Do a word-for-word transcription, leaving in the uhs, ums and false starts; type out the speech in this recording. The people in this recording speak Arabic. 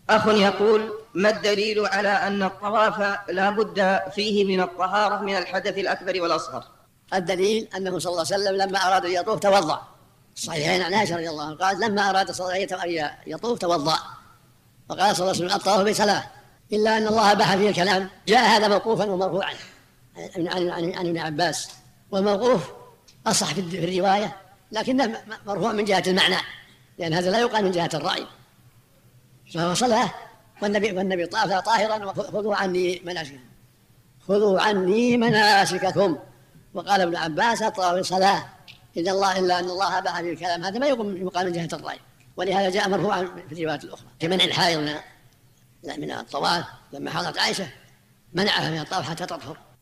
أخ يقول: ما الدليل على أن الطواف لا بد فيه من الطهارة من الحدث الأكبر والأصغر؟ الدليل أنه صلى الله عليه وسلم لما أراد أن يطوف توضأ. الصحيحين عن عائشة رضي الله عنها قال: لما أراد صلى الله عليه وسلم يطوف توضأ. وقال صلى الله عليه وسلم: الطواف بصلاة، إلا أن الله أباح فيه الكلام. جاء هذا موقوفا ومرفوعا عن ابن عباس، والموقوف أصح في الرواية، لكنه مرفوع من جهة المعنى، لأن هذا لا يقال من جهة الرأي، فهو صلاة. والنبي والنبي طاف طاهرا: خذوا عني مناسككم خذوا عني مناسككم. وقال ابن عباس: الطواف صلاة، إلا الله إلا أن الله أباح فيه الكلام. هذا ما يقال من جهة الرأي، ولهذا جاء مرفوعا في الروايات الأخرى كمنع الحائض من الطواف لما حضرت عائشة منعها من الطواف حتى تطهر.